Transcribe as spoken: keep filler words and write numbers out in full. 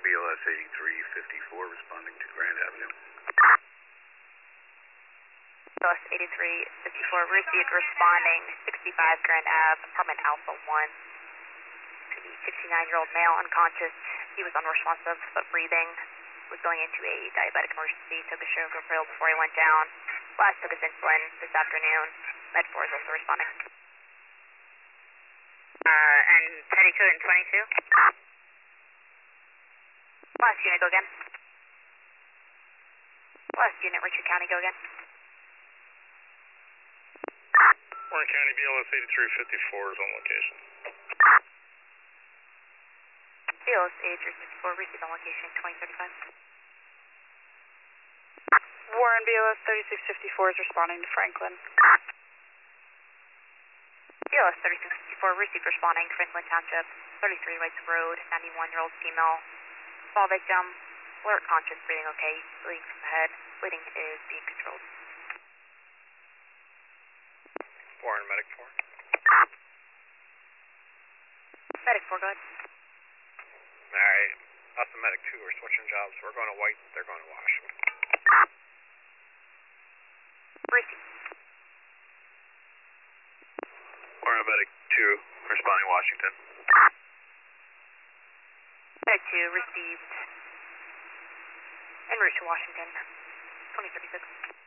B L S eighty-three fifty-four responding to Grand Avenue. B L S eighty-three fifty-four received responding sixty-five Grand Ave, apartment Alpha one. To the sixty-nine-year-old male unconscious. He was unresponsive but breathing. Was going into a diabetic emergency. Took a sugar pill before he went down. Last took his insulin this afternoon. Med four is also responding. Uh, and Petticoat and twenty-two? Last unit, go again. Last unit, Richard County, go again. Warren County B L S eighty-three fifty-four is on location. B L S eighty-three fifty-four, received on location twenty thirty-five. Warren B L S thirty-six fifty-four is responding to Franklin. B L S thirty-six fifty-four, received responding Franklin Township, thirty-three Rights Road, ninety-one-year-old female. Fall victim, alert, conscious, breathing okay, bleeding from the head. Bleeding is being controlled. Warren, Medic four. Medic four, go ahead. Alright, us and Medic two are switching jobs. We're going to White, they're going to Washington. Receive. Warren Medic two responding Washington. Medic two received en route to Washington, twenty thirty-six.